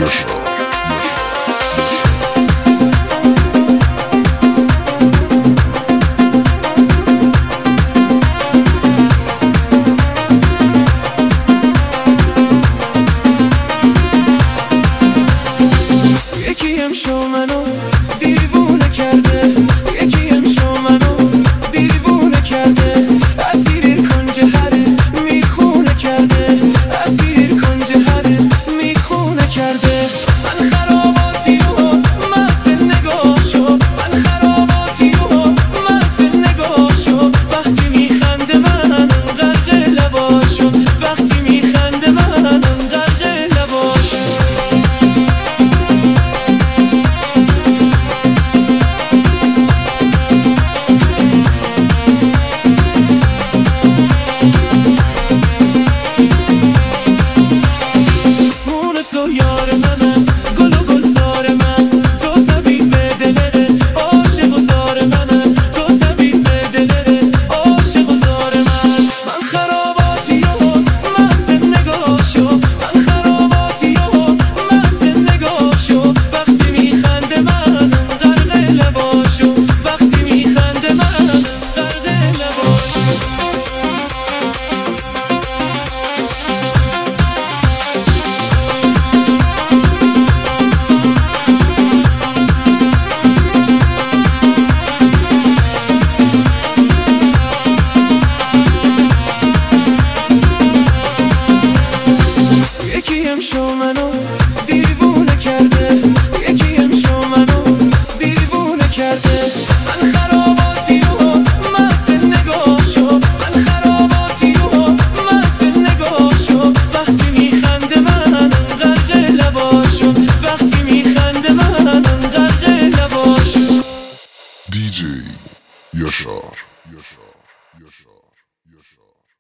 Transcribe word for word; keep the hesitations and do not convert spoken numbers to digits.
یکی امشو منو دیوونه کرده، یکی امشو منو دیوونه کرده، اسیر کنج هره میخونه کرده، اسیر کنج هره میخونه کرده. من خراباتی و مست نگاهشو، من خراباتی و مست نگاهشو، وقتی میخنده من غرق لباشو، وقتی میخنده من غرق لباشو. تو یار منم، گل و گلزار من، تو طبیب دلره، عاشق و زار منم، تو طبیب دلره، عاشق و زار من. من خراباتی و مست نگاهشو، من خراباتی و مست نگاهشو، وقتی میخنده من غرق لباشو، وقتی میخنده من غرق لباشو. یکی امشو منو دیوونه کرده، یکی امشو منو دیوونه کرده. من خراباتی و مست نگاهشو، من خراباتی و مست نگاهشو، وقتی میخنده من غرق لباشو، وقتی میخنده من غرق لباشو. دی جی یاشار یاشار یاشار یاشار